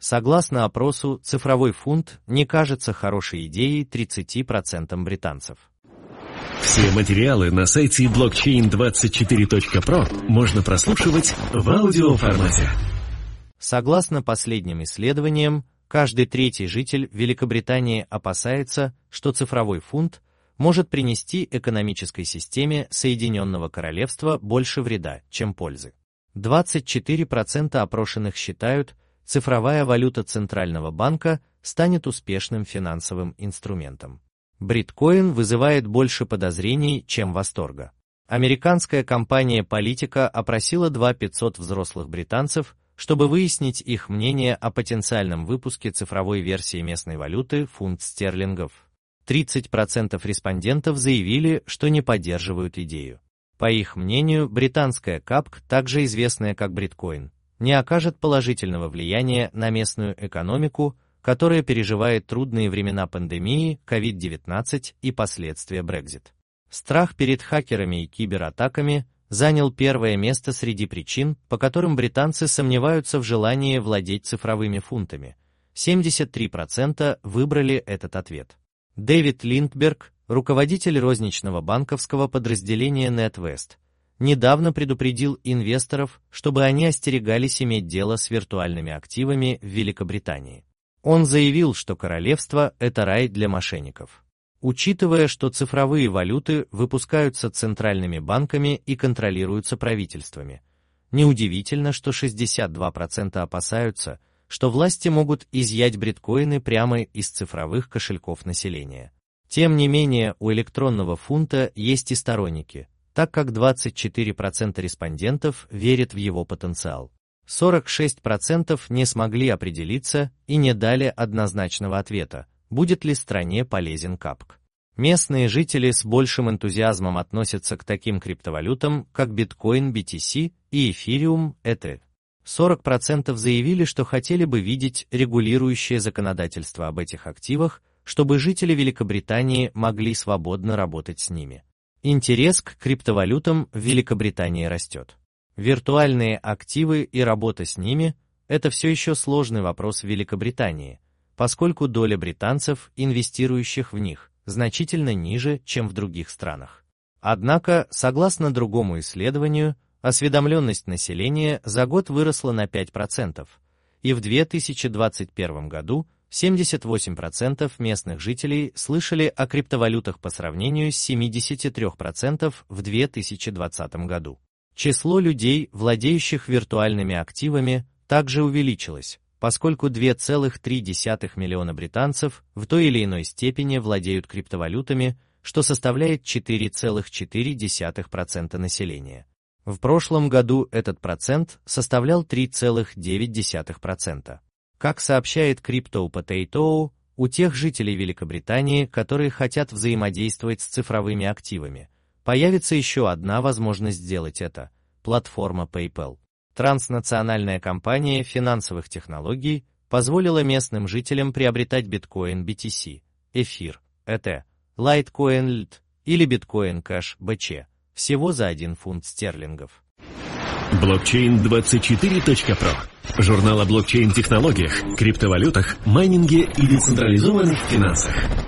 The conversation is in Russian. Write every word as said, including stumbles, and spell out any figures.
Согласно опросу, цифровой фунт не кажется хорошей идеей тридцати процентам британцев. Все материалы на сайте блокчейн двадцать четыре точка про можно прослушивать в аудиоформате. Согласно последним исследованиям, каждый третий житель Великобритании опасается, что цифровой фунт может принести экономической системе Соединенного Королевства больше вреда, чем пользы. двадцать четыре процента опрошенных считают, цифровая валюта Центрального банка станет успешным финансовым инструментом. Биткоин вызывает больше подозрений, чем восторга. Американская компания Политика опросила две тысячи пятьсот взрослых британцев, чтобы выяснить их мнение о потенциальном выпуске цифровой версии местной валюты фунт стерлингов. тридцать процентов респондентов заявили, что не поддерживают идею. По их мнению, британская капк, также известная как биткоин, не окажет положительного влияния на местную экономику, которая переживает трудные времена пандемии ковид девятнадцать и последствия Брексит. Страх перед хакерами и кибератаками занял первое место среди причин, по которым британцы сомневаются в желании владеть цифровыми фунтами. семьдесят три процента выбрали этот ответ. Дэвид Линдберг, руководитель розничного банковского подразделения NatWest, недавно предупредил инвесторов, чтобы они остерегались иметь дело с виртуальными активами в Великобритании. Он заявил, что королевство – это рай для мошенников. Учитывая, что цифровые валюты выпускаются центральными банками и контролируются правительствами, неудивительно, что шестьдесят два процента опасаются, что власти могут изъять биткоины прямо из цифровых кошельков населения. Тем не менее, у электронного фунта есть и сторонники, так как двадцать четыре процента респондентов верят в его потенциал. сорок шесть процентов не смогли определиться и не дали однозначного ответа, будет ли стране полезен капк. Местные жители с большим энтузиазмом относятся к таким криптовалютам, как биткоин би ти си и эфириум и ти эф. сорок процентов заявили, что хотели бы видеть регулирующее законодательство об этих активах, чтобы жители Великобритании могли свободно работать с ними. Интерес к криптовалютам в Великобритании растет. Виртуальные активы и работа с ними – это все еще сложный вопрос в Великобритании, поскольку доля британцев, инвестирующих в них, значительно ниже, чем в других странах. Однако, согласно другому исследованию, осведомленность населения за год выросла на пять процентов, и в две тысячи двадцать первом году семьдесят восемь процентов местных жителей слышали о криптовалютах по сравнению с семьдесят три процента в две тысячи двадцатом году. Число людей, владеющих виртуальными активами, также увеличилось, поскольку два целых три десятых миллиона британцев в той или иной степени владеют криптовалютами, что составляет четыре целых четыре десятых процента населения. В прошлом году этот процент составлял три целых девять десятых процента. Как сообщает Crypto Potato, у тех жителей Великобритании, которые хотят взаимодействовать с цифровыми активами, появится еще одна возможность сделать это – платформа PayPal. Транснациональная компания финансовых технологий позволила местным жителям приобретать биткоин би ти си, эфир, и ти эф, Litecoin эл ти или биткоин Cash би си всего за один фунт стерлингов. блокчейн двадцать четыре точка про. Журнал о блокчейн-технологиях, криптовалютах, майнинге и децентрализованных финансах.